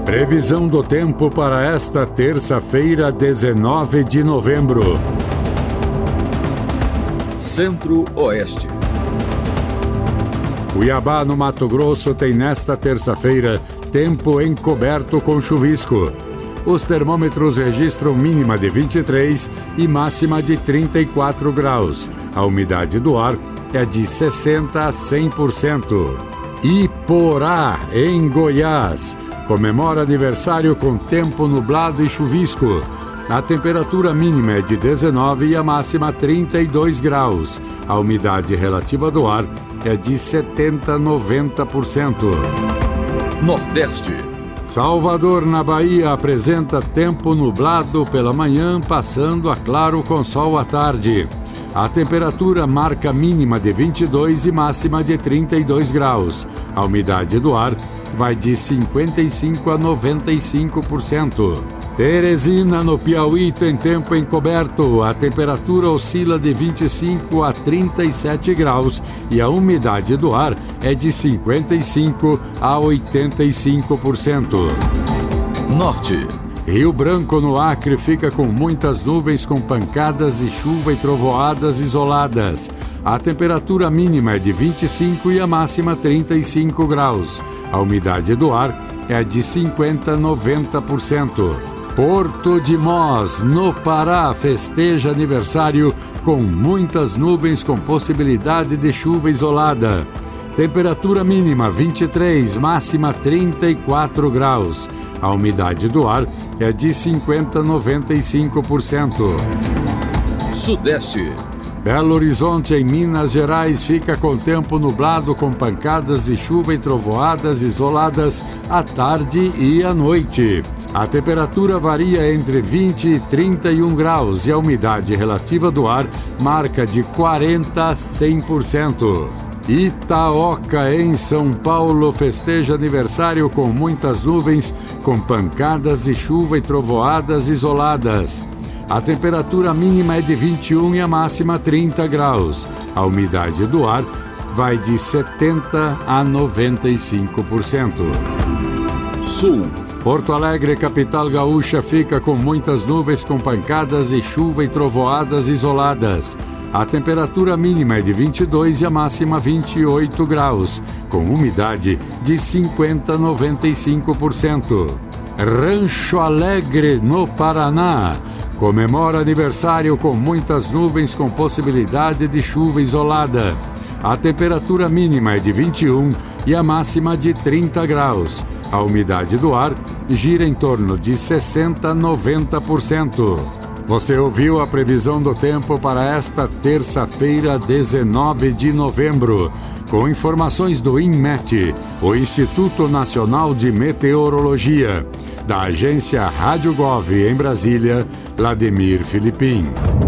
Previsão do tempo para esta terça-feira, 19 de novembro. Centro-Oeste. Cuiabá, no Mato Grosso, tem nesta terça-feira tempo encoberto com chuvisco. Os termômetros registram mínima de 23 e máxima de 34 graus. A umidade do ar é de 60% a 100%. Iporá, em Goiás, comemora aniversário com tempo nublado e chuvisco. A temperatura mínima é de 19 e a máxima 32 graus. A umidade relativa do ar é de 70% a 90%. Nordeste. Salvador, na Bahia, apresenta tempo nublado pela manhã, passando a claro com sol à tarde. A temperatura marca mínima de 22 e máxima de 32 graus. A umidade do ar vai de 55% a 95%. Teresina, no Piauí, tem tempo encoberto. A temperatura oscila de 25 a 37 graus e a umidade do ar é de 55% a 85%. Norte. Rio Branco, no Acre, fica com muitas nuvens com pancadas de chuva e trovoadas isoladas. A temperatura mínima é de 25 e a máxima 35 graus. A umidade do ar é de 50% a 90%. Porto de Mós, no Pará, festeja aniversário com muitas nuvens com possibilidade de chuva isolada. Temperatura mínima 23, máxima 34 graus. A umidade do ar é de 50% a 95%. Sudeste. Belo Horizonte, em Minas Gerais, fica com tempo nublado com pancadas de chuva e trovoadas isoladas à tarde e à noite. A temperatura varia entre 20 e 31 graus e a umidade relativa do ar marca de 40% a 100%. Itaoca, em São Paulo, festeja aniversário com muitas nuvens, com pancadas de chuva e trovoadas isoladas. A temperatura mínima é de 21 e a máxima 30 graus. A umidade do ar vai de 70% a 95%. Sul. Porto Alegre, capital gaúcha, fica com muitas nuvens com pancadas de chuva e trovoadas isoladas. A temperatura mínima é de 22 e a máxima 28 graus, com umidade de 50% a 95%. Rancho Alegre, no Paraná, comemora aniversário com muitas nuvens com possibilidade de chuva isolada. A temperatura mínima é de 21 e a máxima de 30 graus. A umidade do ar gira em torno de 60% a 90%. Você ouviu a previsão do tempo para esta terça-feira, 19 de novembro, com informações do INMET, o Instituto Nacional de Meteorologia, da agência Rádio Gov em Brasília, Vladimir Filipim.